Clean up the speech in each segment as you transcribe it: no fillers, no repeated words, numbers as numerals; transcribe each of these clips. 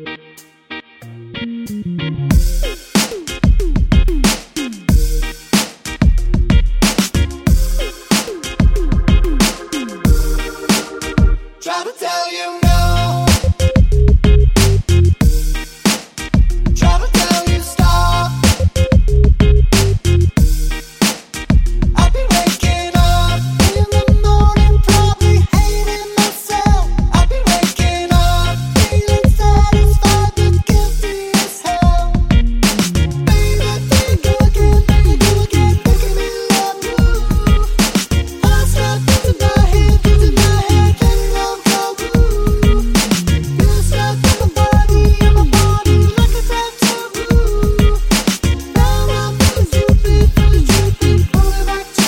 Try to tell you no. Try to tell you stop. I've been waking up in the morning, probably hating myself. I've been waking up feeling satisfied but guilty as hell. Baby, think again, thinking in love mood. I start thinking my head, getting on go. You stuck in my body like a tattoo. Now I'm feeling stupid, pulling back to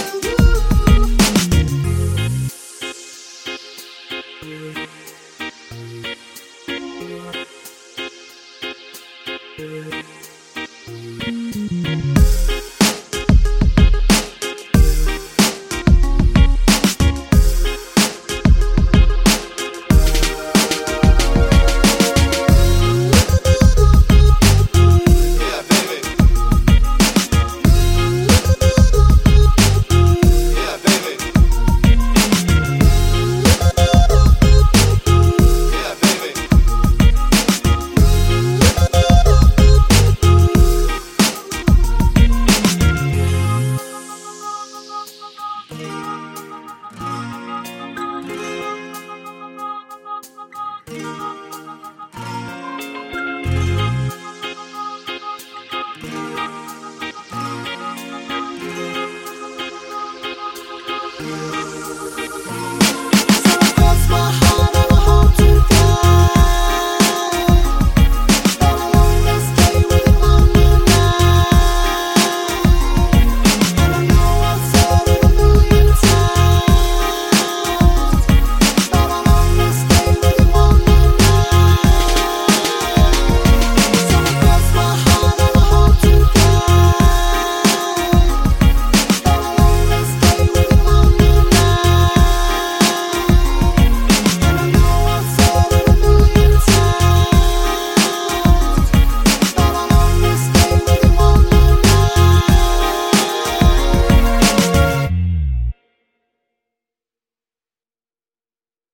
you.